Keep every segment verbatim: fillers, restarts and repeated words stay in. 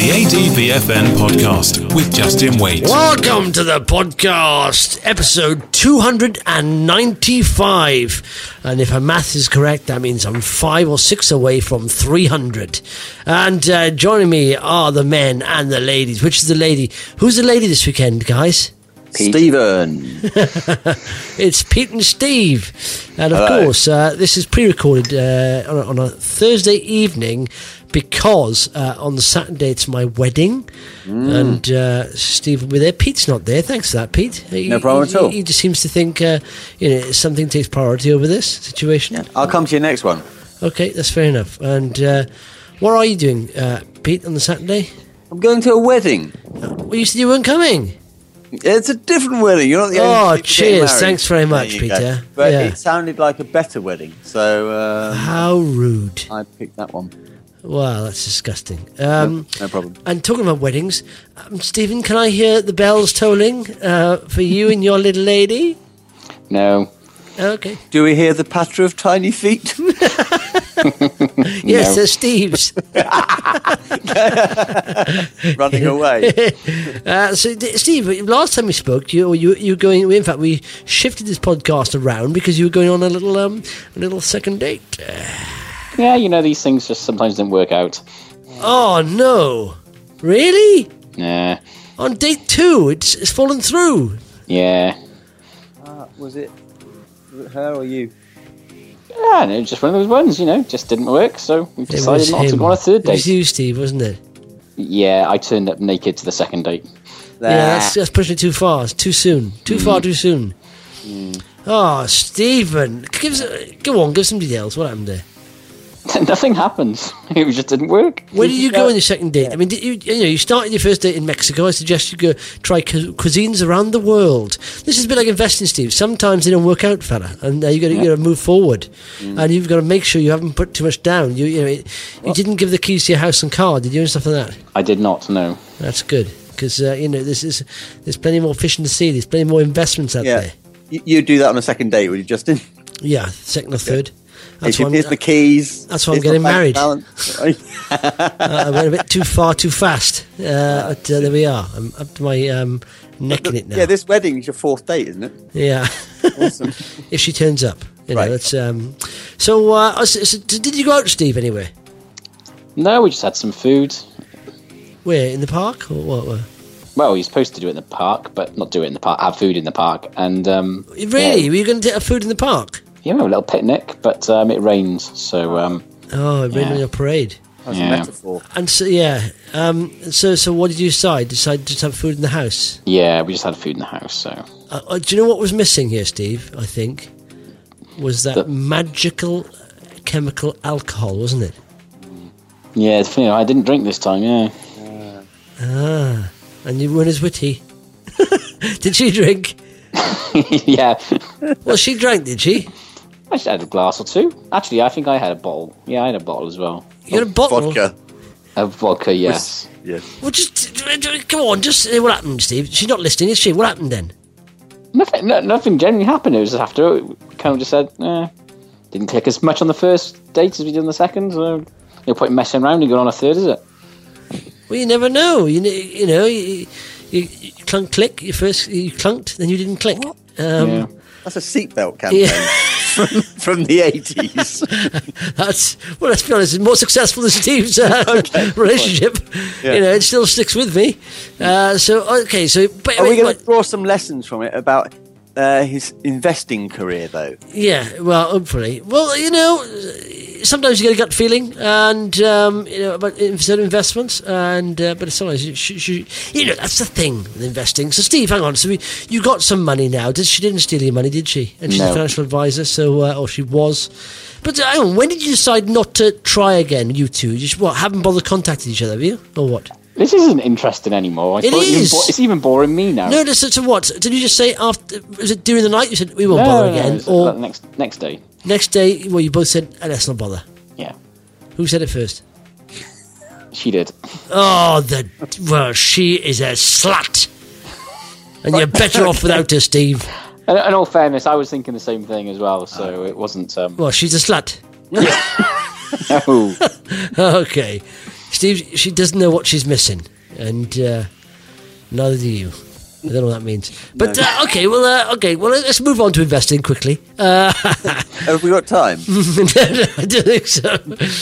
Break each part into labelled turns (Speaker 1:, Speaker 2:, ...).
Speaker 1: The A D V F N podcast with Justin Waite.
Speaker 2: Welcome to the podcast, episode two hundred ninety-five. And if my math is correct, that means I'm five or six away from three hundred. And uh, joining me are the men and the ladies. Which is the lady? Who's the lady this weekend, guys?
Speaker 3: Pete.
Speaker 4: Stephen.
Speaker 2: It's Pete and Steve. And of
Speaker 4: Hello.
Speaker 2: course, uh, this is pre-recorded uh, on, a, on a Thursday evening because uh, on the Saturday it's my wedding. Mm. And uh, Steve will be there. Pete's not there. Thanks for that, Pete. He,
Speaker 4: No problem
Speaker 2: he,
Speaker 4: at all.
Speaker 2: He just seems to think uh, you know something takes priority over this situation.
Speaker 4: Yeah, I'll come to your next one.
Speaker 2: Okay, that's fair enough. And uh, what are you doing, uh, Pete, on the Saturday?
Speaker 4: I'm going to a wedding.
Speaker 2: Well, you said you weren't coming.
Speaker 4: It's a different wedding. You're not the
Speaker 2: Oh,
Speaker 4: only people getting
Speaker 2: cheers.
Speaker 4: married.
Speaker 2: Thanks very much,
Speaker 4: There you
Speaker 2: Peter.
Speaker 4: go. But
Speaker 2: Yeah.
Speaker 4: it sounded like a better wedding, so um,
Speaker 2: How rude.
Speaker 4: I picked that one.
Speaker 2: Wow, that's disgusting. Um,
Speaker 4: no, no problem.
Speaker 2: And talking about weddings, um, Stephen, can I hear the bells tolling uh, for you and your little lady?
Speaker 3: No.
Speaker 2: Okay.
Speaker 4: Do we hear the patter of tiny feet?
Speaker 2: Yes,
Speaker 3: No.
Speaker 2: they're Steve's.
Speaker 4: Running away.
Speaker 2: uh, so, D- Steve, last time we spoke, you you you were going. In fact, we shifted this podcast around because you were going on a little um a little second date.
Speaker 3: Yeah, you know, these things just sometimes don't work out.
Speaker 2: Oh no! Really?
Speaker 3: Yeah.
Speaker 2: On date two, it's it's fallen through.
Speaker 3: Yeah.
Speaker 4: Uh, was it was it her or you?
Speaker 3: Yeah, no, just one of those ones, you know, just didn't work, so we
Speaker 2: It
Speaker 3: decided
Speaker 2: was
Speaker 3: not to
Speaker 2: him.
Speaker 3: go on a third
Speaker 2: It was
Speaker 3: date.
Speaker 2: you, Steve, wasn't it?
Speaker 3: Yeah, I turned up naked to the second date.
Speaker 2: Yeah, that's, that's pushing it too far. It's too soon. Too
Speaker 3: Mm.
Speaker 2: far too soon. Oh, Stephen. Give us a, go on, give us some details. What happened there?
Speaker 3: Nothing happened. It just didn't work.
Speaker 2: Where did you go on your second date? I mean, did you, you know, you started your first date in Mexico. I suggest you go try cu- cuisines around the world. This is a bit like investing, Steve. Sometimes they don't work out, fella, and uh, you got to
Speaker 3: Yeah.
Speaker 2: you got to move forward, and you've got to make sure you haven't put too much down. You you know, it, you didn't give the keys to your house and car, did you, and stuff like that?
Speaker 3: I did not, no.
Speaker 2: That's good because uh, you know this is there's plenty more fish in the sea. There's plenty more investments out
Speaker 4: Yeah.
Speaker 2: there.
Speaker 4: You, you'd do that on a second date, would you, Justin?
Speaker 2: Yeah, second or third.
Speaker 4: Here's,
Speaker 2: That's
Speaker 4: your-
Speaker 2: why
Speaker 4: here's
Speaker 2: I'm,
Speaker 4: the keys.
Speaker 2: that's why I'm
Speaker 4: Here's my
Speaker 2: getting
Speaker 4: bank
Speaker 2: married.
Speaker 4: balance.
Speaker 2: uh, I went a bit too far, too fast. Uh, but uh, there we are. I'm up to my um, neck in it now.
Speaker 4: Yeah, this wedding is your fourth date, isn't it?
Speaker 2: Yeah.
Speaker 4: Awesome.
Speaker 2: If she turns up, you know.
Speaker 4: Right.
Speaker 2: That's um. So, uh, so, so did you go out, Steve? Anyway,
Speaker 3: No, we just had some food.
Speaker 2: where in the park or what? what?
Speaker 3: Well, you're supposed to do it in the park, but not do it in the park, have food in the park. And, um...
Speaker 2: Really?
Speaker 3: Yeah,
Speaker 2: Were you going to take a food in the park?
Speaker 3: yeah, a little picnic, but um, it rains, so, um...
Speaker 2: Oh, it rained
Speaker 3: Yeah.
Speaker 2: on your parade.
Speaker 4: That's
Speaker 3: Yeah.
Speaker 4: a metaphor.
Speaker 2: And so, yeah. Um. So, so what did you decide? Decide to just have food in the house?
Speaker 3: Yeah, we just had food in the house, so...
Speaker 2: Uh, uh, do you know what was missing here, Steve? I think was that
Speaker 3: The-
Speaker 2: magical chemical alcohol, wasn't it?
Speaker 3: Yeah, it's funny, I didn't drink this time, yeah.
Speaker 2: Ah, and you weren't as witty. Did she drink?
Speaker 3: Yeah.
Speaker 2: Well, she drank, did she?
Speaker 3: I just had a glass or two. Actually, I think I had a bottle. Yeah, I had a bottle as well.
Speaker 2: You had a bottle.
Speaker 4: Vodka.
Speaker 3: A vodka, yes.
Speaker 4: Yes.
Speaker 2: Well, just come on, just say what happened, Steve. She's not listening, is she? What happened then?
Speaker 3: Nothing, no, nothing genuinely happened. It was just after, we kind of just said, eh, didn't click as much on the first date as we did on the second, so no point messing around and going on a third, is it?
Speaker 2: Well, you never know. You know, you know, you, you, you clunk, click. You first you clunked, then you didn't click. Um,
Speaker 3: yeah.
Speaker 4: That's a seatbelt campaign
Speaker 2: Yeah.
Speaker 4: from, from the eighties.
Speaker 2: That's well. Let's be honest. It's more successful than Steve's uh,
Speaker 4: Okay,
Speaker 2: relationship.
Speaker 4: Yeah.
Speaker 2: You know, it still sticks with me. Uh, so okay, so but,
Speaker 4: Are we going
Speaker 2: but-
Speaker 4: to draw some lessons from it about uh, his investing career, though?
Speaker 2: yeah, well, hopefully. Well, you know, sometimes you get a gut feeling, and um, you know about certain investments, and uh, but sometimes you, sh- sh- you know that's the thing with investing. So, Steve, hang on. So, we, you got some money now. Did she didn't steal your money, did she? And she's a
Speaker 3: No.
Speaker 2: financial advisor, so uh, or she was. But uh, hang on, when did you decide not to try again? You two, you just what? Haven't bothered contacting each other, have you, or what?
Speaker 3: This isn't interesting anymore. I
Speaker 2: It
Speaker 3: thought even
Speaker 2: is.
Speaker 3: bo- it's even boring me now.
Speaker 2: No, so, so what? Did you just say after? Was it during the night? You said we won't
Speaker 3: No,
Speaker 2: bother
Speaker 3: no, no,
Speaker 2: again,
Speaker 3: it's
Speaker 2: or
Speaker 3: like next next day.
Speaker 2: next day? Well, you both said oh, let's not bother.
Speaker 3: Yeah,
Speaker 2: Who said it first?
Speaker 3: she did.
Speaker 2: Oh, the well, she is a slut, and you're better off without her, Steve.
Speaker 3: And in all fairness, I was thinking the same thing as well, so it wasn't. Um,
Speaker 2: Well, she's a slut.
Speaker 3: no.
Speaker 2: Okay. Steve, she doesn't know what she's missing, and uh, neither do you. I don't know what that means. But,
Speaker 4: No.
Speaker 2: uh, okay, well, uh, okay, well, let's move on to investing quickly. Uh,
Speaker 4: Have we got time?
Speaker 2: I don't think so.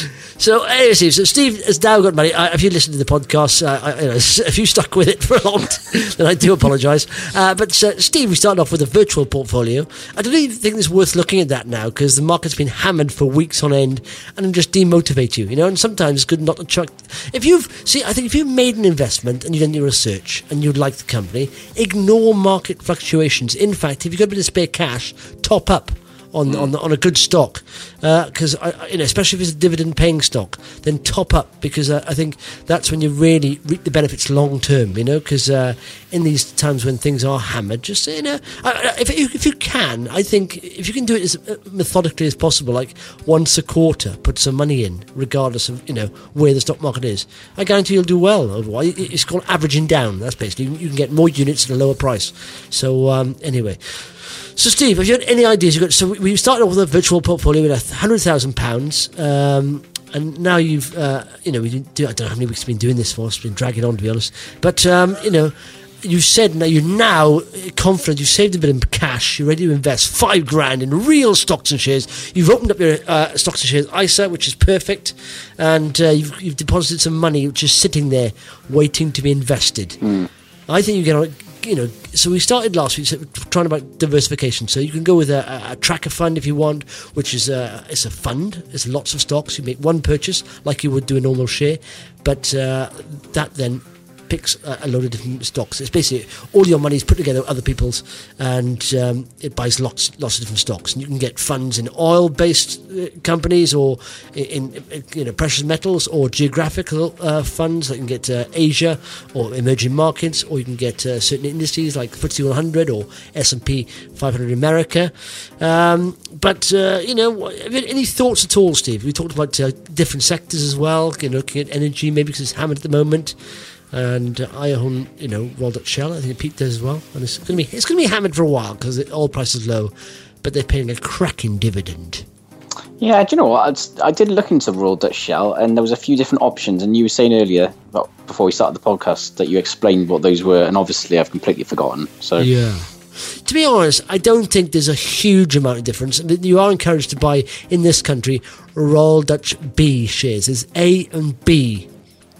Speaker 2: So, anyway, Steve, so Steve has now got money. Uh, if you listen to the podcast, uh, I, you know, if you stuck with it for a long time, then I do apologise. Uh, but, uh, Steve, we started off with a virtual portfolio. I don't even think it's worth looking at that now because the market's been hammered for weeks on end and it'll just demotivate you, you know, and sometimes it's good not to chuck. If you've, see, I think if you've made an investment and you've done your research and you like the company, ignore market fluctuations. In fact, if you've got a bit of spare cash, top up on on, on a good stock, because uh, you know, especially if it's a dividend-paying stock, then top up because uh, I think that's when you really reap the benefits long term. You know, because uh, in these times when things are hammered, just you know, uh, if you, if you can, I think if you can do it as methodically as possible, like once a quarter, put some money in, regardless of you know where the stock market is. I guarantee you'll do well. Otherwise, it's called averaging down. That's basically you can get more units at a lower price. So um, anyway. So, Steve, have you had any ideas? You've got, so we started off with a virtual portfolio with one hundred thousand pounds, um, and now you've, uh, you know, we didn't do, I don't know how many weeks you've been doing this for. It's been dragging on, to be honest. But, um, you know, you said now you're now confident. You've saved a bit of cash. You're ready to invest five grand in real stocks and shares. You've opened up your uh, stocks and shares I S A, which is perfect, and uh, you've, you've deposited some money, which is sitting there waiting to be invested. Mm. I think you get on. You know, so we started last week trying about diversification. So you can go with a, a tracker fund if you want, which is a, it's a fund. It's lots of stocks. You make one purchase like you would do a normal share, but uh, that then picks a, a load of different stocks. It's basically all your money is put together with other people's, and um, it buys lots, lots of different stocks. And you can get funds in oil-based uh, companies, or in, in you know precious metals, or geographical uh, funds. That you can get uh, Asia or emerging markets, or you can get uh, certain industries like F T S E one hundred or S and P five hundred America. Um, but uh, you know, any thoughts at all, Steve? We talked about uh, different sectors as well. You know, looking at energy, maybe because it's hammered at the moment. And uh, I own, you know, Royal Dutch Shell. I think Pete does as well. And it's going to be it's going to be hammered for a while because the oil price is low, but they're paying a cracking dividend.
Speaker 3: Yeah, do you know what? I, I did look into Royal Dutch Shell, and there was a few different options. And you were saying earlier, well, before we started the podcast, that you explained what those were, and obviously I've completely forgotten. So
Speaker 2: yeah. To be honest, I don't think there's a huge amount of difference. You are encouraged to buy in this country Royal Dutch B shares. There's A and B.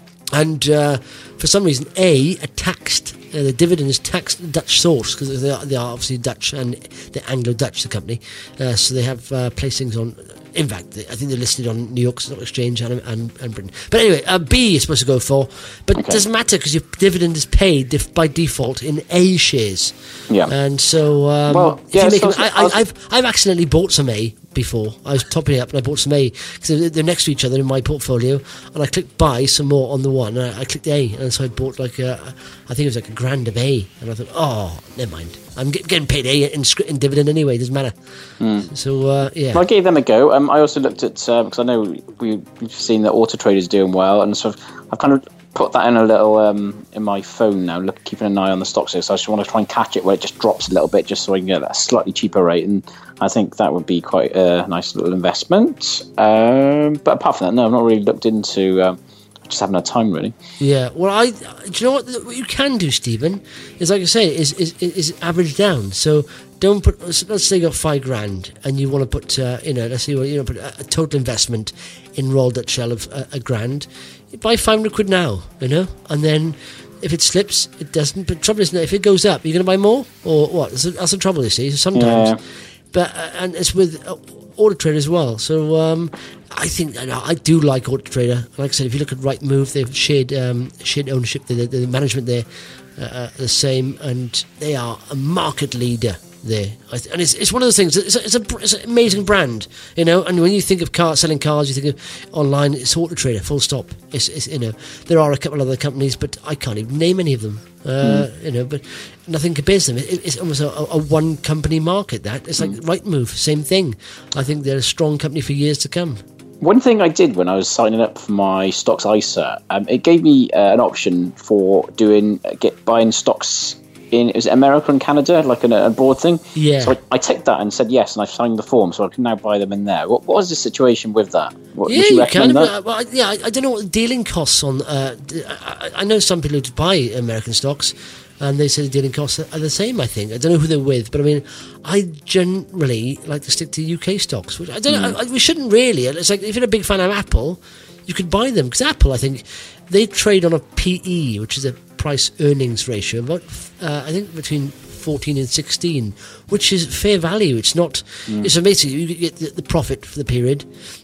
Speaker 2: And uh, for some reason, A are taxed. Uh, the dividend is taxed Dutch source because they are, they are obviously Dutch and they're Anglo-Dutch, the company. Uh, so they have uh, placings on. In fact, I think they're listed on New York Stock Exchange and, and, and Britain. But anyway, uh, B is supposed to go for, but okay. It doesn't matter because your dividend is paid def- by default in A shares.
Speaker 3: Yeah.
Speaker 2: And so, um,
Speaker 3: well, yeah,
Speaker 2: if you make
Speaker 3: so
Speaker 2: an, I, I, I've I've accidentally bought some A before. I was topping it up and I bought some A because they're next to each other in my portfolio. And I clicked buy some more on the one. And I, I clicked A, and so I bought like a, I think it was like a grand of A. And I thought, oh, never mind. I'm get, getting paid A in, in dividend anyway. It doesn't matter. Mm. So uh, yeah,
Speaker 3: I gave them a go. Um, I also looked at uh, because I know we, we've seen that Auto Trader's doing well, and so I've, I've kind of put that in a little um, in my phone now, look, keeping an eye on the stocks there. So I just want to try and catch it where it just drops a little bit, just so I can get a slightly cheaper rate. And I think that would be quite a nice little investment. Um, but apart from that, no, I've not really looked into. Um, just haven't had time really.
Speaker 2: Yeah, well, I do you know what, what you can do, Stephen, is like I say, is is is average down. So don't put. Let's say you got five grand and you want to put, uh, you know, let's say you know, put a, a total investment in Royal Dutch Shell of a, a grand. You buy five hundred quid now, you know, and then if it slips, it doesn't. But the trouble is, if it goes up, you're going to buy more, or what? That's, that's the trouble, you see. Sometimes, yeah. But uh, and it's with uh, Auto Trader as well. So um, I think you know, I do like Auto Trader. Like I said, if you look at Rightmove, they've shared um, shared ownership. The, the management there uh, are the same, and they are a market leader there. I th- and it's it's one of those things. It's a, it's a it's an amazing brand, you know. And when you think of car selling cars, you think of online. It's Auto Trader, full stop. It's, it's you know there are a couple of other companies, but I can't even name any of them. Uh, mm. You know, but nothing compares to them. It, it's almost a, a one company market. That it's like mm. Rightmove, same thing. I think they're a strong company for years to come.
Speaker 3: One thing I did when I was signing up for my stocks I S A, um, it gave me uh, an option for doing uh, get buying stocks in is it America and Canada, like an abroad thing.
Speaker 2: Yeah.
Speaker 3: So I, I ticked that and said yes, and I signed the form, so I can now buy them in there. What, what was the situation with that? What,
Speaker 2: Yeah,
Speaker 3: would you
Speaker 2: you
Speaker 3: recommend
Speaker 2: can.
Speaker 3: that?
Speaker 2: Well, I- yeah, I, I don't know what the dealing costs on. Uh, d- I, I know some people who buy American stocks, and they say the dealing costs are the same. I think I don't know who they're with, but I mean, I generally like to stick to U K stocks. Which I don't.
Speaker 3: Hmm.
Speaker 2: know, I, I, we shouldn't really. It's like if you're a big fan of Apple, you could buy them because Apple, I think, they trade on a P E, which is a price earnings ratio, about uh, I think between fourteen and sixteen, which is fair value. It's not.
Speaker 3: Mm.
Speaker 2: So basically, you get the, the profit for the period,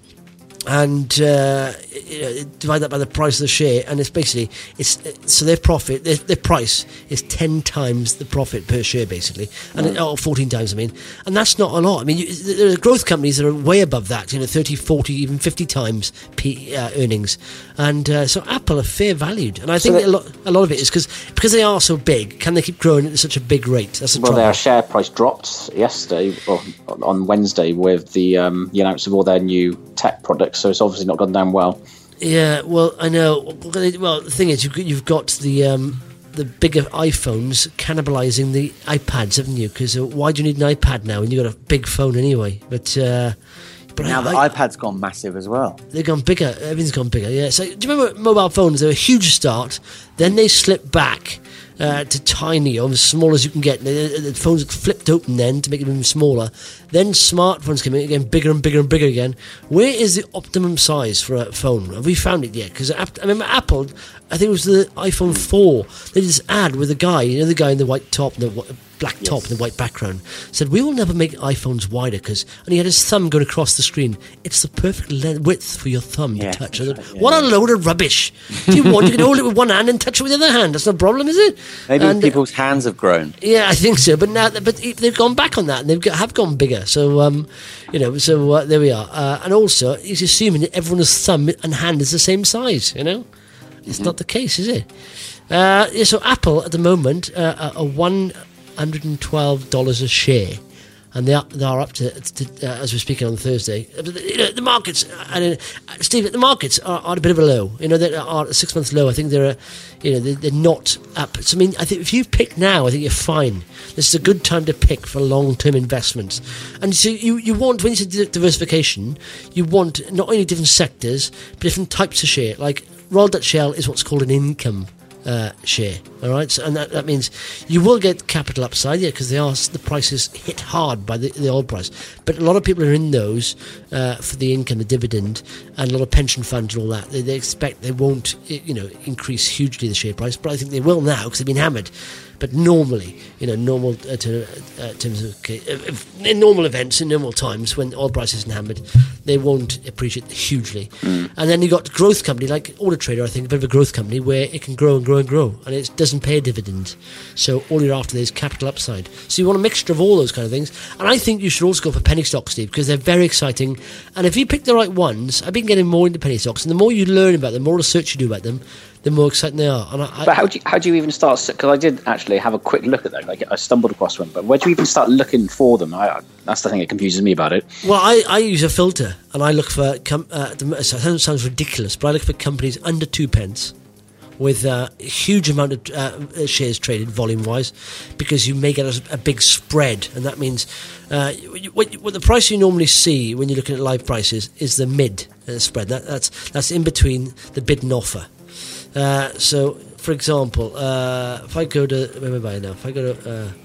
Speaker 2: and uh, you know, divide that by the price of the share, and it's basically it's so their profit, their, their price is ten times the profit per share, basically, and it, oh, fourteen times. I mean, and that's not a lot. I mean, you, there are growth companies that are way above that, you know, thirty, forty, even fifty times P, uh, earnings, and uh, so Apple are fair valued, and I think
Speaker 3: they-
Speaker 2: a lot a lot of it is because because they are so big. Can they keep growing at such a big rate? That's the
Speaker 3: Well,
Speaker 2: trouble.
Speaker 3: their share price dropped yesterday, or on Wednesday, with the um, the announcement of all their new tech products. So it's obviously not gone down well.
Speaker 2: Yeah, well, I know. Well, the thing is, you've got, you've got the um, the bigger iPhones cannibalising the iPads, haven't you? Because uh, why do you need an iPad now when you've got a big phone anyway? But uh, but
Speaker 4: Now
Speaker 2: I,
Speaker 4: the
Speaker 2: I,
Speaker 4: iPad's gone massive as well.
Speaker 2: they've gone bigger. Everything's gone bigger. Yeah. So do you remember mobile phones? They were a huge start. Then they slipped back uh, to tiny, or as small as you can get. The, the phones flipped open then to make them even smaller. Then smartphones came in again, bigger and bigger and bigger again. Where is the optimum size for a phone? Have we found it yet? Because I remember Apple, I think it was the iPhone four. They did this ad with a guy, you know, the guy in the white top, the wh- black top, and the white background. Said, "We will never make iPhones wider," because, and he had his thumb going across the screen. It's the perfect le- width for your thumb
Speaker 4: Yeah,
Speaker 2: to touch.
Speaker 4: that's
Speaker 2: I thought,
Speaker 4: right, yeah,
Speaker 2: what a
Speaker 4: yeah.
Speaker 2: load of rubbish! Do you want you can hold it with one hand and touch it with the other hand? That's no problem, is it?
Speaker 4: Maybe
Speaker 2: And,
Speaker 4: people's hands have grown.
Speaker 2: yeah, I think so. But now, but they've gone back on that, and they've got, have gone bigger. So, um, you know, so uh, there we are. Uh, and also, he's assuming that everyone's thumb and hand is the same size. You know, it's not the case, is it? Uh, yeah, so Apple at the moment uh, are are one hundred and twelve dollars a share. And they are, they are up to, to uh, as we're speaking on Thursday. Uh, but, you know, the markets, I don't know, Steve, the markets are, are a bit of a low. You know, they are a six month low. I think they're, a, you know, they're, they're not up. So I mean, I think if you pick now, I think you're fine. This is a good time to pick for long term investments. And so you, you want, when you say diversification, you want not only different sectors, but different types of share. Like Royal Dutch Shell is what's called an income Uh, share, all right, so, and that, that means you will get capital upside, yeah, because they are the price is hit hard by the, the oil price. But a lot of people are in those uh, for the income, the dividend, and a lot of pension funds and all that. They, they expect they won't, you know, increase hugely the share price, but I think they will now because they've been hammered. But normally, you know, normal uh, to, uh, terms of okay, uh, in normal events, in normal times when oil price isn't hammered, they won't appreciate hugely. Mm. And then you got growth company like Auto Trader, I think, a bit of a growth company where it can grow and grow and grow, and it doesn't pay a dividend. So all you're after there is capital upside. So you want a mixture of all those kind of things. And I think you should also go for penny stocks, Steve, because they're very exciting. And if you pick the right ones, I've been getting more into penny stocks, and the more you learn about them, the more research you do about them, the more exciting they are. And I,
Speaker 3: But how do you, how do you even start? Because I did actually have a quick look at that. Like I stumbled across one, but where do you even start looking for them? I, that's the thing that confuses me about it.
Speaker 2: Well, I, I use a filter, and I look for. Com- uh, the, it sounds ridiculous, but I look for companies under two pence, with uh, a huge amount of uh, shares traded volume-wise, because you may get a, a big spread, and that means uh, what, what the price you normally see when you're looking at live prices is the mid uh, spread. That, that's that's in between the bid and offer. Uh, so, for example, uh, if I go to where am I now? If I go to uh,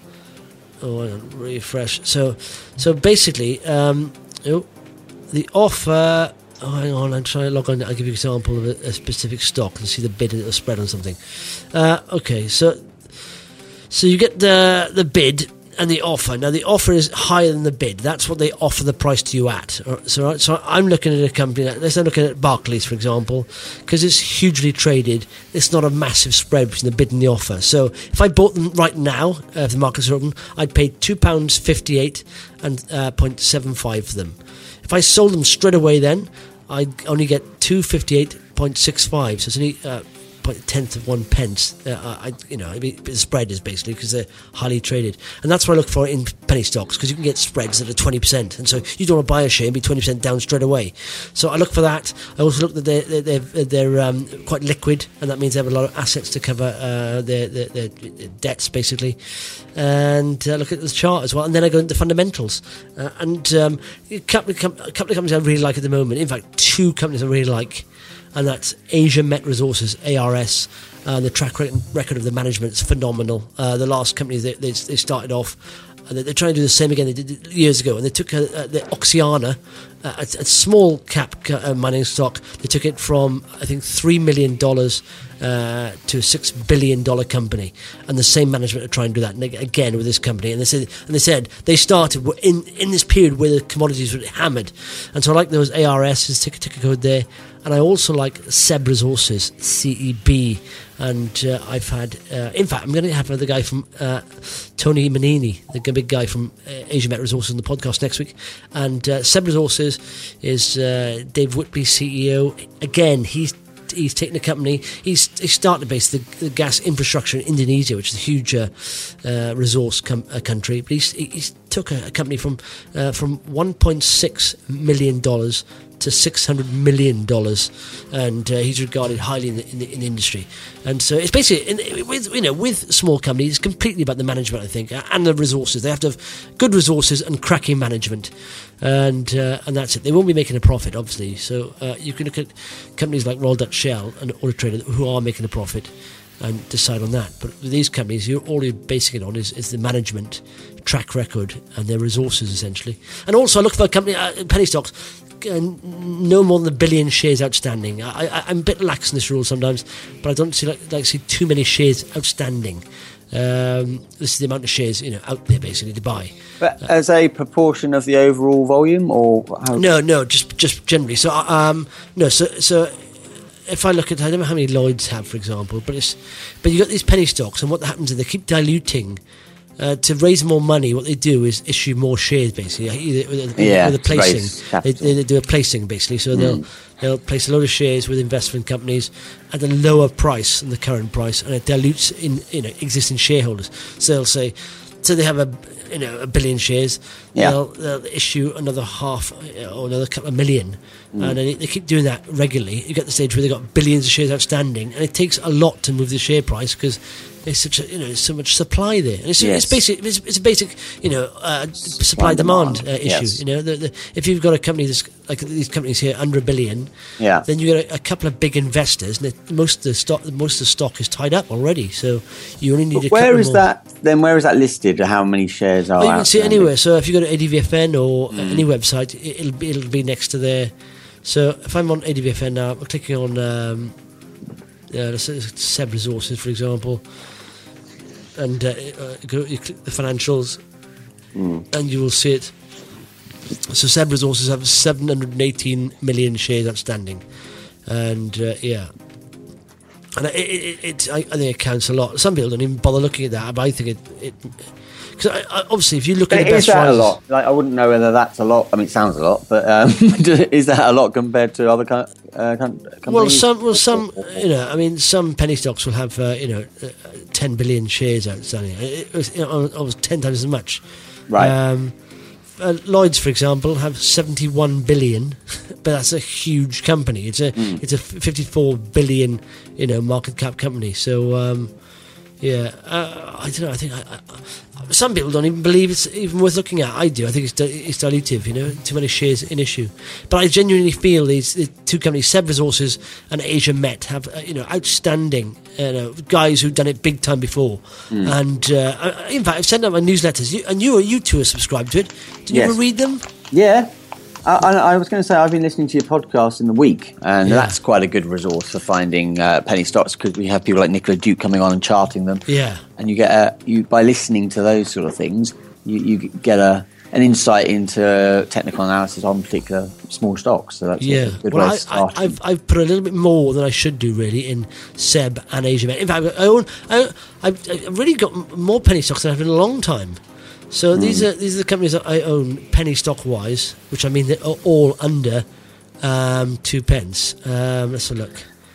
Speaker 2: oh, hang on, refresh. So, so basically, um, oh, the offer. Oh, hang on, I'm trying to log on. I'll give you an example of a, a specific stock and see the bid and the spread on something. Uh, okay, so so you get the the bid and the offer. Now, the offer is higher than the bid. That's what they offer the price to you at. So, right, so I'm looking at a company. Let's say I'm looking at Barclays, for example, because it's hugely traded. It's not a massive spread between the bid and the offer. So, if I bought them right now, uh, if the markets are open, I'd pay two pounds fifty-eight and uh, point seven five for them. If I sold them straight away, then I'd only get two fifty-eight point six five. So it's only uh, zero point tenth of one pence. Uh, I, you know, the spread is basically because they're highly traded, and that's what I look for in penny stocks, because you can get spreads that are twenty percent, and so you don't want to buy a share and be twenty percent down straight away. So I look for that. I also look that they're they're, they're, they're um, quite liquid, and that means they have a lot of assets to cover uh, their, their, their debts basically, and uh, look at the chart as well, and then I go into fundamentals, uh, and um, a couple of com- a couple of companies I really like at the moment. In fact, two companies I really like. And that's Asia Met Resources, A R S. Uh, the track record of the management is phenomenal. Uh, the last company they, they, they started off, uh, they're trying to do the same again they did years ago. And they took uh, uh, the Oxiana, uh, a, a small cap uh, mining stock. They took it from, I think, three million dollars uh, to a six billion dollars company. And the same management are trying to do that and they, again with this company. And they said, and they said they started in, in this period where the commodities were hammered. And so I like those A R S's, ticker, ticker code there. And I also like Seb Resources, C E B, and uh, I've had, uh, in fact, I'm going to have the guy from uh, Tony Manini, the big guy from uh, Asia Met Resources on the podcast next week. And uh, Seb Resources is uh, Dave Whitby, C E O. Again, he's he's taken a company. He's he started basically the, the gas infrastructure in Indonesia, which is a huge uh, uh, resource com- uh, country. But he's, he's took a, a company from uh, from one point six million dollars to six hundred million dollars, and uh, he's regarded highly in the, in the in the industry. And so it's basically in, with you know with small companies, it's completely about the management, I think, and the resources. They have to have good resources and cracking management, and uh, and that's it. They won't be making a profit, obviously. So uh, you can look at companies like Royal Dutch Shell and Auto Trader who are making a profit, and decide on that. But with these companies, you're all you're basing it on is, is the management track record and their resources, essentially. And also, I look for a company, uh, penny stocks, uh, no more than a billion shares outstanding. I, I, I'm a bit lax in this rule sometimes, but I don't see like, like see too many shares outstanding. Um, this is the amount of shares you know out there basically to buy.
Speaker 4: But as a proportion of the overall volume, or how?
Speaker 2: No, no, just just generally. So, um, no, so so. If I look at, I don't know how many Lloyds have, for example, but it's, but you got these penny stocks, and what happens is they keep diluting. Uh, to raise more money, what they do is issue more shares, basically, either with a,
Speaker 4: yeah,
Speaker 2: with a placing. They, they, they do a placing, basically, so mm. they'll they'll place a load of shares with investment companies at a lower price than the current price, and it dilutes in you know existing shareholders. So they'll say, so they have a you know a billion shares,
Speaker 4: yeah.
Speaker 2: they'll, they'll issue another half or another couple of million. Mm. And they, they keep doing that regularly. You get to the stage where they've got billions of shares outstanding, and it takes a lot to move the share price because there's such a, you know, so much supply there. And it's, yes. it's basic. It's, it's a basic, you know, uh, supply demand, demand uh, issue. Yes. You know, the, the, if you've got a company that's like these companies here under a billion,
Speaker 4: yeah.
Speaker 2: then you get a, a couple of big investors, and it, most of the stock, most of the stock is tied up already. So you only need.
Speaker 4: But
Speaker 2: a
Speaker 4: where
Speaker 2: couple
Speaker 4: is
Speaker 2: more.
Speaker 4: that? Then where is that listed? How many shares are?
Speaker 2: Oh, you can see it
Speaker 4: outstanding?
Speaker 2: anywhere. So if you go to A D V F N or
Speaker 4: mm.
Speaker 2: any website, it, it'll be it'll be next to there. So if I'm on A D V F N now, I'm clicking on um, uh, Seb Resources, for example, and uh, uh, go, you click the financials,
Speaker 4: mm.
Speaker 2: and you will see it. So Seb Resources have seven hundred eighteen million shares outstanding, and uh, yeah, and it, it, it I, I think it counts a lot. Some people don't even bother looking at that, but I think it. it Because obviously, if you look at
Speaker 4: but
Speaker 2: the best
Speaker 4: is that
Speaker 2: rises,
Speaker 4: a lot? Like, I wouldn't know whether that's a lot. I mean, it sounds a lot, but um, is that a lot compared to other co- uh, companies?
Speaker 2: Well, some, well, some, you know, I mean, some penny stocks will have, uh, you know, uh, ten billion shares outstanding. It was, you know, almost ten times as much.
Speaker 4: Right.
Speaker 2: Um, uh, Lloyds, for example, have seventy-one billion, but that's a huge company. It's a, mm. it's a fifty-four billion, you know, market cap company. So. Um, Yeah, uh, I don't know. I think I, I, some people don't even believe it's even worth looking at. I do. I think it's it's dilutive. You know, too many shares in issue. But I genuinely feel these the two companies, Seb Resources and Asia Met, have uh, you know outstanding you know, guys who've done it big time before. Mm. And uh, in fact, I've sent out my newsletters, you, and you you two are subscribed to it. Did you
Speaker 4: yes.
Speaker 2: ever read them?
Speaker 4: Yeah. I, I was going to say I've been listening to your podcast in the week, and yeah. that's quite a good resource for finding uh, penny stocks because we have people like Nicola Duke coming on and charting them.
Speaker 2: Yeah,
Speaker 4: and you get a you by listening to those sort of things, you, you get a an insight into technical analysis on particular small stocks. So that's
Speaker 2: yeah.
Speaker 4: a good
Speaker 2: well,
Speaker 4: way
Speaker 2: I,
Speaker 4: to start.
Speaker 2: I, I've I've put a little bit more than I should do really in Seb and Asia Met. In fact, I own I I've, I've really got more penny stocks than I've in a long time. So mm. these are these are the companies that I own penny stock wise, which I mean they are all under um, two pence. Um, let's have a look.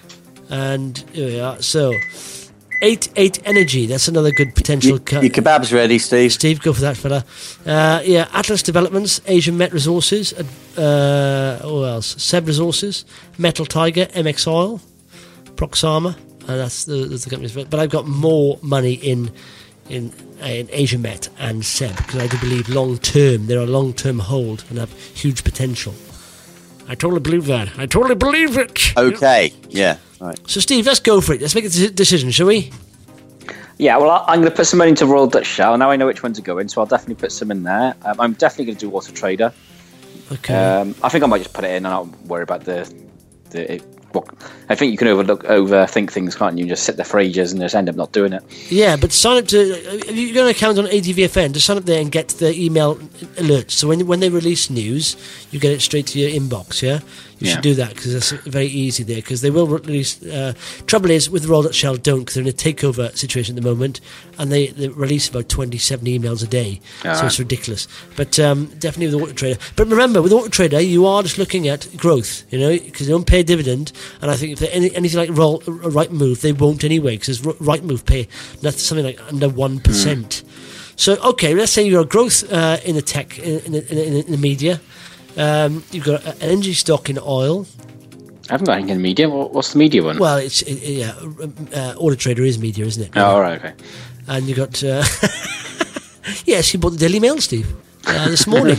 Speaker 2: And here we are. So, eight eight Energy. That's another good potential.
Speaker 4: Your,
Speaker 2: co-
Speaker 4: your kebab's ready, Steve.
Speaker 2: Steve, go for that fella. Uh, yeah, Atlas Developments, Asian Met Resources, uh, what else? Seb Resources, Metal Tiger, M X Oil, Proxama, and that's the, that's the companies. But I've got more money in in, in Asian Met and Seb because I do believe long term they're a long term hold and have huge potential. I totally believe that. I totally believe it.
Speaker 4: Okay, yeah, right.
Speaker 2: So, Steve, let's go for it. Let's make a de- decision, shall we?
Speaker 3: Yeah, well, I'm going to put some money into Royal Dutch Shell. Now I know which one to go in, so I'll definitely put some in there. Um, I'm definitely going to do Water Trader.
Speaker 2: Okay.
Speaker 3: Um, I think I might just put it in and I'll worry about the... the well, I think you can overlook, overthink things, can't you? Just sit there for ages and just end up not doing it.
Speaker 2: Yeah, but sign up to... If you've got an account on A D V F N, just sign up there and get the email alerts. So when when they release news, you get it straight to your inbox, yeah? You
Speaker 3: Yeah.
Speaker 2: should do that because that's very easy there because they will release... Uh, trouble is, with Royal Dutch Shell, don't because they're in a takeover situation at the moment and they, they release about twenty-seven emails a day.
Speaker 3: All
Speaker 2: so
Speaker 3: right.
Speaker 2: it's ridiculous. But um, definitely with Auto Trader. But remember, with Auto Trader, you are just looking at growth, you know, because they don't pay a dividend. And I think if they're any, anything like roll, a right move, they won't anyway because right move pay that's something like under one percent. Mm. So, okay, let's say you're a growth uh, in the tech, in, in, in, in the media. Um, you've got an energy stock in oil.
Speaker 3: I haven't got anything in media. What- What's the media one?
Speaker 2: Well, it's it, yeah, uh, Auto Trader is media, isn't it?
Speaker 3: Oh, all right, okay.
Speaker 2: And you got uh, yes, you bought the Daily Mail, Steve, uh, this morning.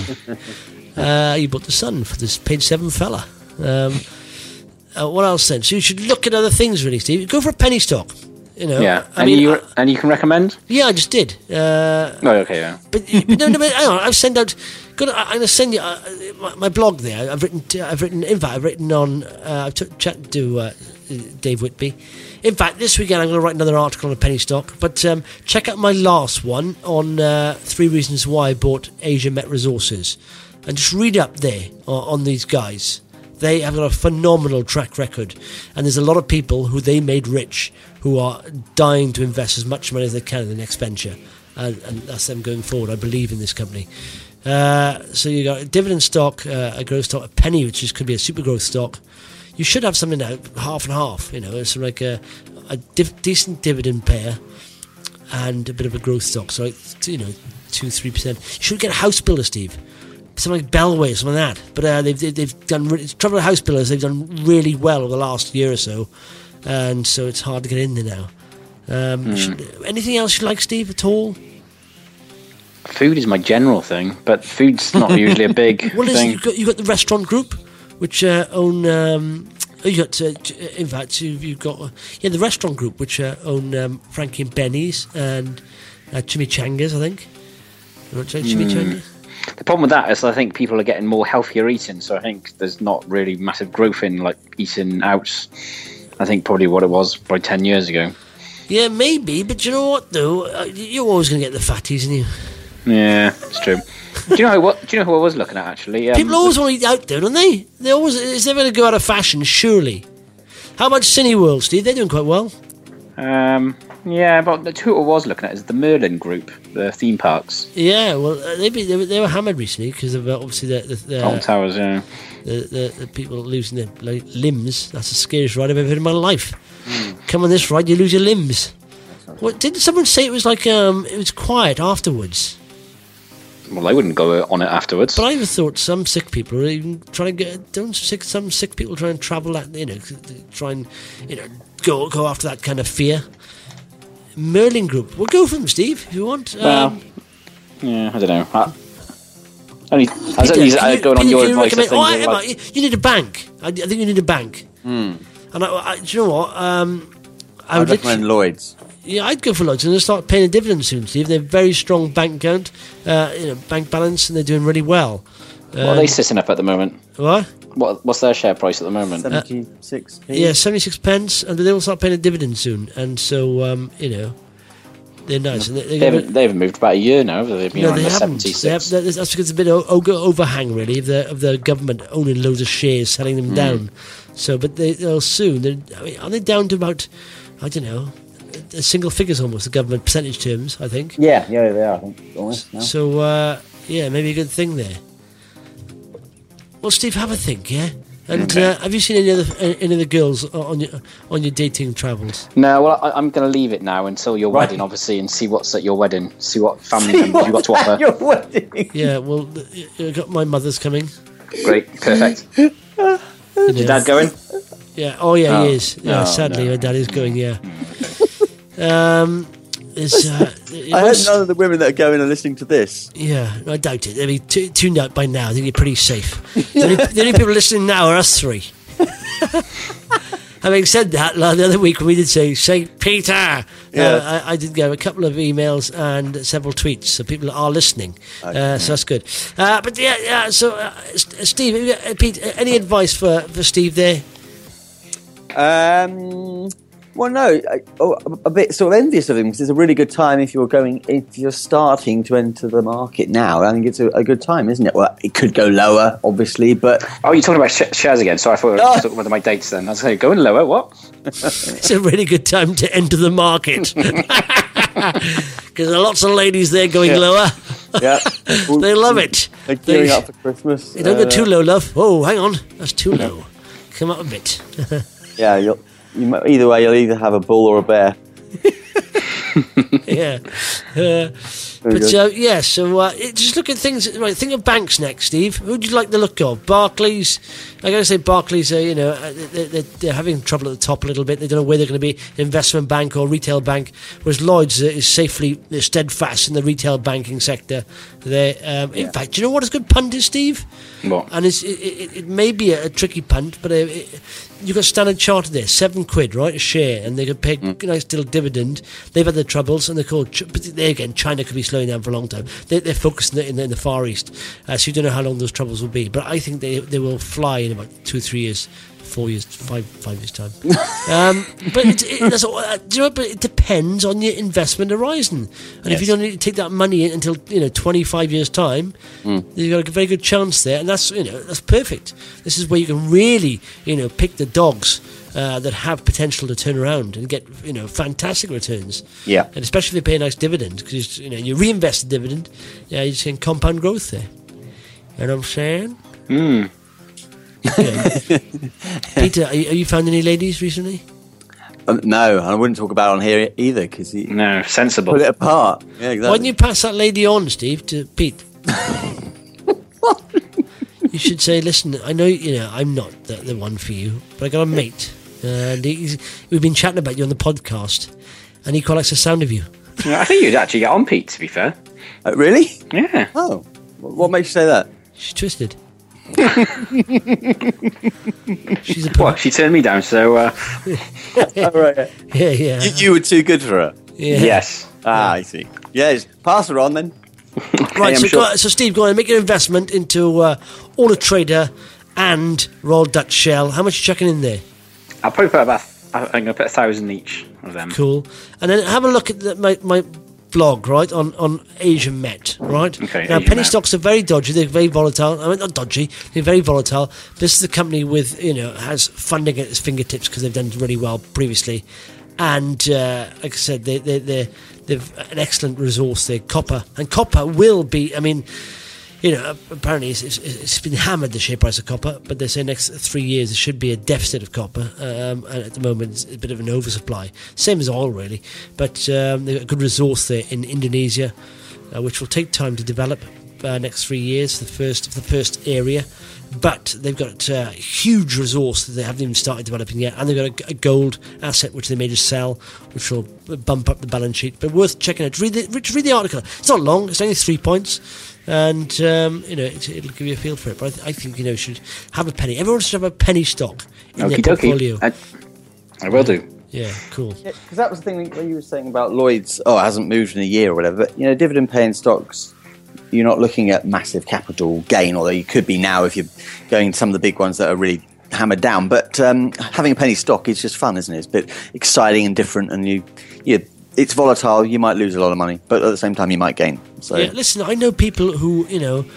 Speaker 2: uh, you bought the Sun for this page seven fella. Um, uh, what else then? So you should look at other things, really, Steve. Go for a penny stock. You know,
Speaker 3: Yeah,
Speaker 2: I
Speaker 3: and,
Speaker 2: mean,
Speaker 3: you,
Speaker 2: uh,
Speaker 3: and you can recommend?
Speaker 2: yeah, I just did. Uh,
Speaker 3: Oh, okay, yeah.
Speaker 2: But, but no, no, but hang on. I've sent out. Gonna, I'm going to send you uh, my, my blog there. I've written. To, I've written. In fact, I've written on. Uh, I've t- chatted to uh, Dave Whitby. In fact, this weekend I'm going to write another article on a penny stock. But um, check out my last one on uh, three reasons why I bought Asia Met Resources, and just read up there on, on these guys. They have got a phenomenal track record, and there's a lot of people who they made rich who are dying to invest as much money as they can in the next venture, and, and that's them going forward. I believe in this company. Uh, so you got a dividend stock, uh, a growth stock, a penny, which is, could be a super growth stock. You should have something now, half and half. You know, it's like a, a div- decent dividend payer and a bit of a growth stock. So, like, you know, two, three percent. You should get a house builder, Steve. Something like Bellway, something like that. But uh, they've, they've done, re- trouble with house builders, they've done really well over the last year or so. And so it's hard to get in there now. Um,
Speaker 3: Mm.
Speaker 2: should, anything else you like, Steve, at all?
Speaker 3: Food is my general thing, but food's not usually a big
Speaker 2: Well, listen,
Speaker 3: thing.
Speaker 2: you've got, you've got the restaurant group, which uh, own... Um, you got, uh, in fact, you've you've got... Uh, yeah, the restaurant group, which uh, own um, Frankie and Benny's and uh, Chimichangas, I think. You want to say Chimichangas?
Speaker 3: The problem with that is I think people are getting more healthier eating, so I think there's not really massive growth in like eating out. I think probably what it was probably ten years ago.
Speaker 2: Yeah, maybe, but you know what though? Uh, You're always going to get the fatties, aren't you?
Speaker 3: Yeah, it's true. do you know what? Do you know who I was looking at actually? Um,
Speaker 2: People always want to eat out there, don't they? They always. It's never going to go out of fashion, surely. How about Cineworld, Steve? They're doing quite well.
Speaker 3: Um, yeah, but the two I was looking at is the Merlin Group, the theme parks.
Speaker 2: Yeah, well, uh, they, be, they, were, they were hammered recently because of uh, obviously the the, the,
Speaker 3: Alton Towers, yeah.
Speaker 2: the, the, the people losing their like, limbs. That's the scariest ride I've ever had in my life. Mm. Come on this ride, you lose your limbs. What didn't someone say it was like? Um, it was quiet afterwards.
Speaker 3: Well, I wouldn't go on it afterwards.
Speaker 2: But I even thought some sick people are even trying to get. Don't sick some sick people try and travel that, you know, try and, you know, go go after that kind of fear. Merlin Group, we'll go for them, Steve, if you want.
Speaker 3: Well,
Speaker 2: Um,
Speaker 3: yeah, I don't know. I, only, I was
Speaker 2: Peter,
Speaker 3: only
Speaker 2: can
Speaker 3: uh,
Speaker 2: you-
Speaker 3: going on
Speaker 2: Peter,
Speaker 3: your
Speaker 2: can you
Speaker 3: advice. I
Speaker 2: recommend-
Speaker 3: think
Speaker 2: oh, I,
Speaker 3: you're like-
Speaker 2: Emma, you need a bank. I, I think you need a bank.
Speaker 4: Mm.
Speaker 2: And I, I, do you know what? Um, I
Speaker 4: I
Speaker 2: would
Speaker 4: would recommend
Speaker 2: literally-
Speaker 4: Lloyd's.
Speaker 2: Yeah, I'd go for Lloyd's and they'll start paying a dividend soon, Steve. They're very strong bank account, uh, you know, bank balance, and they're doing really well.
Speaker 3: What are they sitting up at the moment?
Speaker 2: What?
Speaker 3: What What's their share price at the moment?
Speaker 4: seventy-six p.
Speaker 2: Yeah, seventy-six pence, and they will start paying a dividend soon. And so, um, you know, they're nice. And they,
Speaker 3: They haven't, they haven't moved about a year now. They've been
Speaker 2: no,
Speaker 3: around
Speaker 2: they
Speaker 3: the
Speaker 2: haven't.
Speaker 3: seventy-six.
Speaker 2: They have, that's that's because it's a bit of over, overhang, really, of the of the government owning loads of shares, selling them
Speaker 3: Mm.
Speaker 2: down. So, but they, they'll soon. They're, I mean, are they down to about, I don't know, a single figures almost, the government percentage terms, I think.
Speaker 4: Yeah, yeah, they are. I think almost now.
Speaker 2: So, uh, yeah, maybe a good thing there. Well, Steve, have a think, yeah? And
Speaker 3: Okay.
Speaker 2: uh, have you seen any other any other girls on your on your dating travels?
Speaker 3: No, well, I, I'm going to leave it now until your
Speaker 4: Right.
Speaker 3: wedding, obviously, and see what's at your wedding. See what family members you've got to offer.
Speaker 4: Your wedding.
Speaker 2: Yeah, well, I got my mother's coming.
Speaker 3: Great, perfect.
Speaker 2: You know.
Speaker 3: Your dad going?
Speaker 2: Yeah. Oh, yeah,
Speaker 3: Oh.
Speaker 2: he is. Yeah,
Speaker 3: Oh,
Speaker 2: sadly,
Speaker 3: no.
Speaker 2: my dad is going. Yeah. Um, it's, uh, it
Speaker 4: I hope
Speaker 2: was-
Speaker 4: none of the women that are going are listening to this.
Speaker 2: Yeah, I doubt it. I mean, t- tuned out by now. I think you're pretty safe. The only, the only people listening now are us three. Having said that, like, the other week when we did say Saint Peter, uh,
Speaker 4: Yeah.
Speaker 2: I, I did get a couple of emails and several tweets, so people are listening. Uh, so that's good. Uh, but yeah, yeah. So, uh, S- Steve, have you got- uh, Pete, uh, any advice for, for Steve there?
Speaker 4: Um, well, no, I, oh, a bit sort of envious of him because it's a really good time if you're going, if you're starting to enter the market now. I think it's a, a good time, isn't it? Well, it could go lower, obviously, but
Speaker 3: Oh, you're talking about sh- shares again. Sorry, I thought you
Speaker 4: Oh.
Speaker 3: were talking about my dates then. I was like, going lower, what?
Speaker 2: It's a really good time to enter the market because there are lots of ladies there going
Speaker 4: Yeah.
Speaker 2: lower.
Speaker 4: yeah,
Speaker 2: They love it.
Speaker 4: They're gearing
Speaker 2: They-
Speaker 4: up for Christmas.
Speaker 2: You don't
Speaker 4: Uh,
Speaker 2: go too low, love. Oh, hang on. That's too low. Come up a bit.
Speaker 4: Yeah, you'll, you, might- either way, you'll either have a bull or a bear.
Speaker 2: yeah. Uh, but,
Speaker 4: good.
Speaker 2: uh, yeah, so uh, it- just look at things. Right, think of banks next, Steve. Who do you like the look of? Barclays. I got to say, Barclays, uh, you know, uh, they're, they're having trouble at the top a little bit. They don't know where they're going to be, an investment bank or retail bank, whereas Lloyds uh, is safely uh, steadfast in the retail banking sector. They, um, in fact, do you know what a good punt is, Steve?
Speaker 3: What?
Speaker 2: And it's, it, it, it may be a, a tricky punt, but uh, it, you've got Standard Chartered there, seven quid, right, a share, and they could pay a nice little dividend. They've had their troubles, and they're called. Ch- But there again, China could be slowing down for a long time. They, they're focused in the, in, the, in the Far East, uh, so you don't know how long those troubles will be. But I think they they will fly in about two, three years. Four years, five, five years time. um, but it, it, that's all, uh, do you know? But it depends on your investment horizon, and if you don't need to take that money in until you know twenty-five years time, you've got a very good chance there, and that's you know that's perfect. This is where you can really you know pick the dogs uh, that have potential to turn around and get you know fantastic returns.
Speaker 4: Yeah.
Speaker 2: And especially if they pay a nice dividend because you know you reinvest the dividend, yeah, you're seeing compound growth there. You know what I'm saying?
Speaker 3: Hmm.
Speaker 2: Okay. Peter, are you, have you found any ladies recently?
Speaker 4: Um, no, I wouldn't talk about it on here either because you
Speaker 3: No, sensible.
Speaker 4: pull it apart. Yeah, exactly.
Speaker 2: Why don't you pass that lady on, Steve, to Pete? You should say, listen, I know you know I'm not the, the one for you, but I got a mate, and he's, we've been chatting about you on the podcast, and he quite likes the sound of you.
Speaker 3: I think you'd actually get on Pete, to be fair.
Speaker 4: Uh, really?
Speaker 3: Yeah.
Speaker 4: Oh, Wh- what makes you say that?
Speaker 2: She's twisted. She's a
Speaker 3: Well, she turned me down, so uh,
Speaker 4: Oh, right.
Speaker 2: yeah, yeah,
Speaker 4: You, you were too good for her.
Speaker 2: yeah.
Speaker 3: yes.
Speaker 4: Ah, I see. Yes, pass her on then.
Speaker 2: Right,
Speaker 3: I'm
Speaker 2: so,
Speaker 3: sure-
Speaker 2: go, so Steve, go on and make your investment into uh, Auto Trader and Royal Dutch Shell. How much are you chucking in there?
Speaker 3: I'll probably put about, I'm going to put a thousand each of them.
Speaker 2: Cool. And then have a look at the, my, my blog, right, on, on Asia Met, right?
Speaker 3: Okay,
Speaker 2: Now,
Speaker 3: Asia
Speaker 2: penny
Speaker 3: Met.
Speaker 2: stocks are very dodgy. They're very volatile. I mean, not dodgy. They're very volatile. This is a company with, you know, has funding at its fingertips because they've done really well previously. And, uh, like I said, they, they, they're, they've an excellent resource there, copper. And copper will be, I mean... You know, apparently it's, it's, it's been hammered, the share price of copper, but they say next three years there should be a deficit of copper, um, and at the moment it's a bit of an oversupply. Same as oil, really. But um, they've got a good resource there in Indonesia, uh, which will take time to develop uh, next three years, the first the first area. But they've got a uh, huge resource that they haven't even started developing yet, and they've got a, a gold asset which they may just sell, which will bump up the balance sheet. But worth checking out. Read the, read the article. It's not long. It's only three points. And, um, you know, it, it'll give you a feel for it. But I, th- I think, you know, you should have a penny. Everyone should have a penny stock in their
Speaker 3: Okie
Speaker 2: portfolio.
Speaker 3: dokie. I, I will do.
Speaker 2: Yeah, cool.
Speaker 4: Because that was the thing when you were saying about Lloyd's, oh, it hasn't moved in a year or whatever. But, you know, dividend paying stocks, you're not looking at massive capital gain, although you could be now if you're going to some of the big ones that are really hammered down. But um, having a penny stock is just fun, isn't it? It's a bit exciting and different, and you, you, it's volatile. You might lose a lot of money, but at the same time, you might gain. So
Speaker 2: Yeah, listen, I know people who, you know,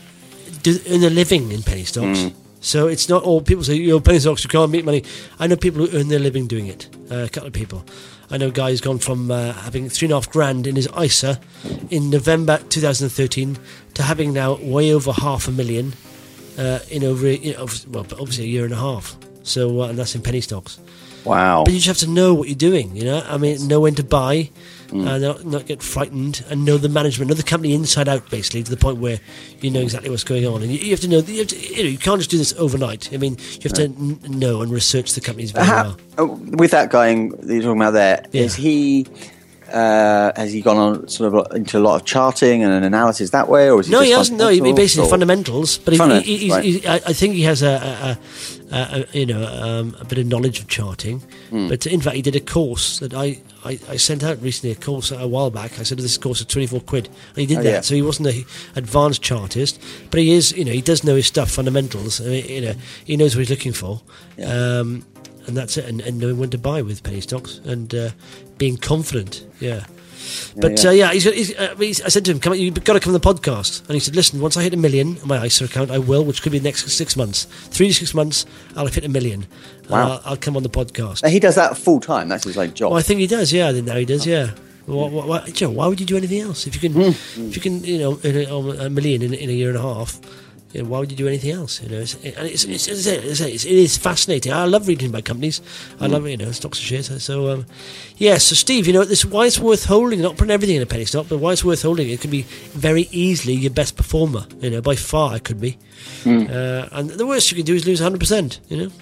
Speaker 2: do, earn a living in penny stocks.
Speaker 3: Mm.
Speaker 2: So it's not all people say, you know, penny stocks, you can't make money. I know people who earn their living doing it. Uh, a couple of people. I know a guy who's gone from uh, having three and a half grand in his I S A in November two thousand thirteen to having now way over half a million uh, in over you know, well, obviously a year and a half. So uh, and that's in penny stocks.
Speaker 4: Wow.
Speaker 2: But you just have to know what you're doing. You know, I mean, know when to buy. Mm. Uh, not, not get frightened, and know the management, know the company inside out, basically, to the point where you know exactly what's going on. And you, you have to know, you, have to, you know, you can't just do this overnight. I mean, you have right. to n- know and research the companies very How,
Speaker 4: well. With that guy that you're talking about there, yeah. is he... Uh, has he gone on sort of into a lot of charting and an analysis that way, or is he
Speaker 2: no?
Speaker 4: Just
Speaker 2: he hasn't. No, he basically
Speaker 4: or?
Speaker 2: fundamentals. But he,
Speaker 4: Fundament,
Speaker 2: he, he's,
Speaker 4: right.
Speaker 2: he's, I, I think he has a, a, a, a you know um, a bit of knowledge of charting. Mm. But in fact, he did a course that I, I, I sent out recently. A course a while back. I said this course is twenty-four quid, and he did oh, that. Yeah. So he wasn't an advanced chartist, but he is. You know, he does know his stuff, fundamentals. I mean, you know, he knows what he's looking for. Yeah. Um, and that's it. And, and knowing when to buy with penny stocks and uh, being confident. Yeah. But yeah, uh, yeah he's, he's, uh, he's, I said to him, "Come, you've got to come on the podcast." And he said, "Listen, once I hit a million on my I S A account, I will, which could be the next six months. Three to six months, I'll have hit a million.
Speaker 4: Wow.
Speaker 2: I'll, I'll come on the podcast."
Speaker 4: And he does that full time. That's his like job.
Speaker 2: Well, I think he does. Yeah, I think now he does. Yeah. Why, why, Joe, why would you do anything else if you can? Mm. If you can, you know, in a, a million in, in a year and a half. You know, why would you do anything else? You know, it's, and it's, it's, it's, it's, it's, it is fascinating. I love reading about companies. I mm. love, you know, stocks and shares. So, um, yeah. So, Steve, you know, this why it's worth holding. Not putting everything in a penny stock, but why it's worth holding. It can be very easily your best performer. You know, by far it could be. Mm. Uh, and the worst you can do is lose one hundred percent. You know.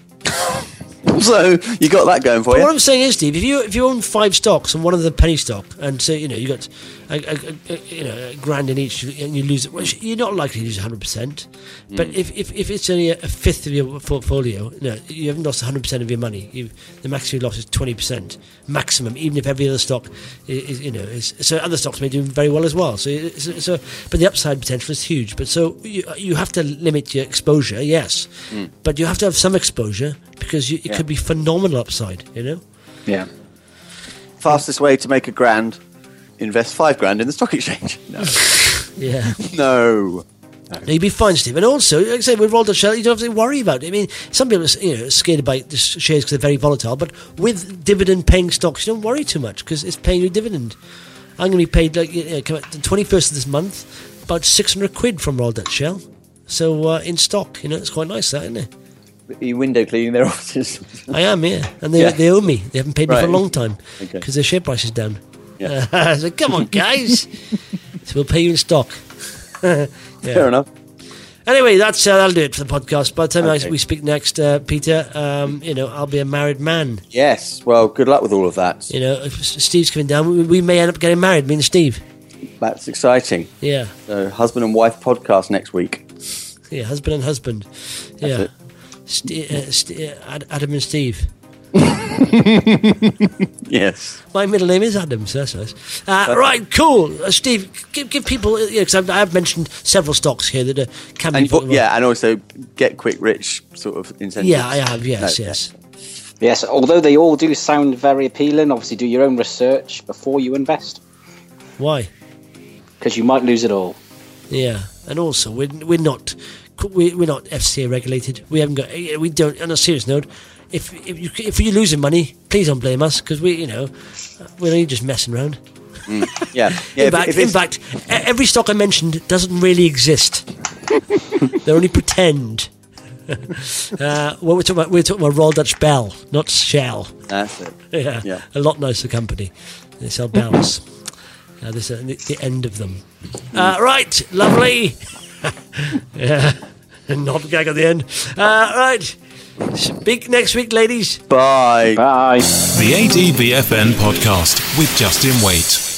Speaker 4: So you got that going for
Speaker 2: but
Speaker 4: you.
Speaker 2: What I'm saying is, Steve, if you if you own five stocks and one of them penny stock, and say you know you got a, a, a, you know a grand in each, and you lose it, well, you're not likely to lose one hundred percent. Mm. But if, if if it's only a fifth of your portfolio, no, you haven't lost one hundred percent of your money. You, the maximum loss is twenty percent maximum, even if every other stock is, is you know is so other stocks may do very well as well. So so, so but the upside potential is huge. But so you you have to limit your exposure, yes, mm. but you have to have some exposure because you, it yeah. could be phenomenal upside, you know.
Speaker 3: Yeah.
Speaker 4: Fastest way to make a grand: invest five grand in the stock exchange. No.
Speaker 2: yeah.
Speaker 4: No.
Speaker 2: No, you'd be fine, Steve. And also, like I say, with Royal Dutch Shell, you don't have to worry about it. I mean, some people are you know, scared about the shares because they're very volatile, but with dividend-paying stocks, you don't worry too much because it's paying you a dividend. I'm going to be paid, like, you know, the twenty-first of this month, about six hundred quid from Royal Dutch Shell. So, uh, in stock, you know, it's quite nice, that, isn't it?
Speaker 4: Are you window cleaning their offices?
Speaker 2: I am, yeah. And they, yeah. they owe me. They haven't paid me right. for a long time because okay. their share price is down.
Speaker 4: Yeah.
Speaker 2: Uh, so, come on, guys. So, we'll pay you in stock.
Speaker 4: Yeah. Fair enough.
Speaker 2: Anyway, that's uh, that'll do it for the podcast. By the time okay. I, we speak next, uh, Peter, um, you know, I'll be a married man.
Speaker 4: Yes. Well, good luck with all of that.
Speaker 2: You know, if Steve's coming down, we, we may end up getting married, me and Steve.
Speaker 4: That's exciting.
Speaker 2: Yeah.
Speaker 4: So, husband and wife podcast next week.
Speaker 2: Yeah, husband and husband.
Speaker 4: That's
Speaker 2: yeah. St- uh, St- uh, Adam and Steve.
Speaker 4: Yes.
Speaker 2: My middle name is Adam, so that's nice. Uh, right, cool. Uh, Steve, give, give people, you know, because I've, I've mentioned several stocks here that uh, can
Speaker 4: and,
Speaker 2: be...
Speaker 4: Yeah, and also get quick rich sort of incentives.
Speaker 2: Yeah, I have, yes, no, yes.
Speaker 3: Yes, although they all do sound very appealing, obviously do your own research before you invest.
Speaker 2: Why?
Speaker 3: Because you might lose it all.
Speaker 2: Yeah, and also, we're, we're not... We're not F C A regulated. We haven't got... We don't... On a serious note... If if, you, if you're losing money, please don't blame us because we, you know, we're only just messing around.
Speaker 4: Mm, yeah. yeah.
Speaker 2: in, fact, if in fact, every stock I mentioned doesn't really exist. They only pretend. uh, well, we're talking about we're talking about Royal Dutch Bell, not Shell.
Speaker 4: That's it.
Speaker 2: Yeah,
Speaker 4: yeah.
Speaker 2: A lot nicer company. They sell bells. uh, this is the, the end of them. Mm. Uh, right, lovely. Yeah, not gag at the end. Uh, right. Speak next week, ladies.
Speaker 4: Bye.
Speaker 3: Bye.
Speaker 1: The A D V F N podcast with Justin Waite.